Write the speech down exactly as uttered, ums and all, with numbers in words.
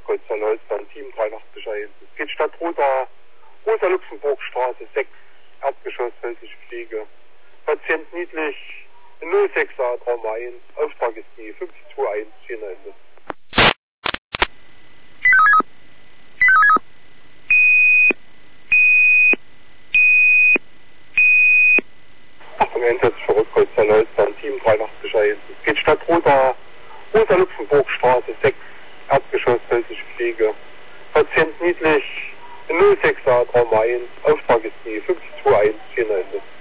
Rotkreuzhalle Holstein, Team dreiundachtzig eins. Es geht Stadt Rosa, Rosa-Luxemburg-Straße sechs, Erdgeschoss, häusliche Pflege. Patient niedlich null sechs A Trauma eins, Auftrag ist die fünf zwei eins vier neun. Achtung, Einsatz für Rotkreuzhalle Holstein, Team dreiundachtzig eins. Es geht Stadt Rosa, Rosa-Luxemburg-Straße sechs, Erdgeschoss, häusliche Pflege. Patient niedlich null sechs A Trauma eins, Auftrag ist die fünf zwei eins vier neun.